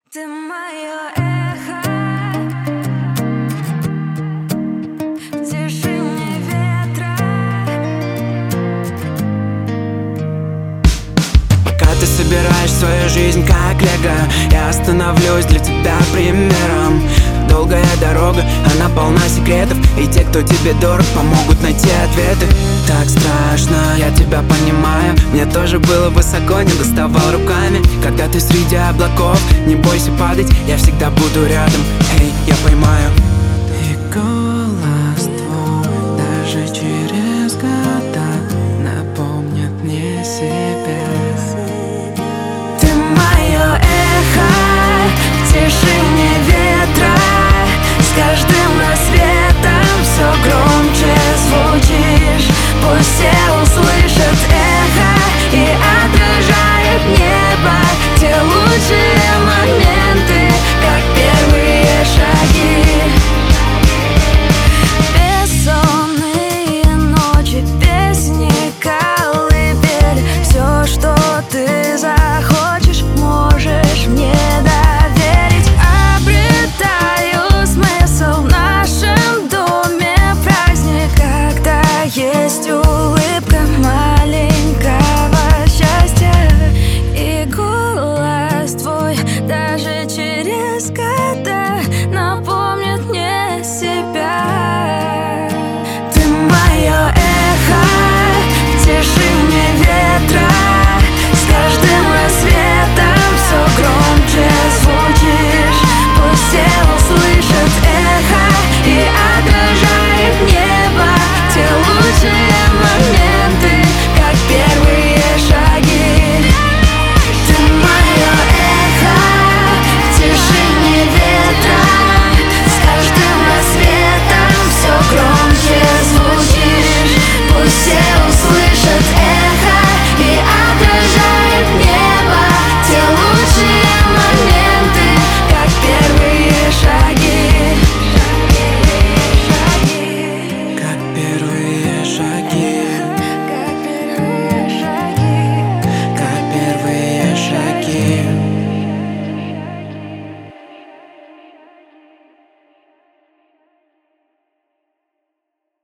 Ты мое эхо в тишине ветра. Пока ты собираешь свою жизнь как лего, я остановлюсь для тебя примером. Долгая дорога, она полна секретов, и те, кто тебе дорог, помогут найти ответы. Так страшно, я тебя понимаю. Мне тоже было высоко, не доставал руками. Когда ты среди облаков, не бойся падать, я всегда буду рядом. Эй, я поймаю. И голос твой даже через года напомнит мне себя. Ты мое эхо в тишине ветра. С каждым рассветом все громче звучишь. Пусть все услышат эхо и отражает небо те лучшие моменты, как первые шаги. Бессонные ночи, песни, колыбель. Все, что ты захочешь, можешь мне доверить. Обретаю смысл в нашем доме. Праздник, когда есть улыбка маленького счастья. И голос твой даже через года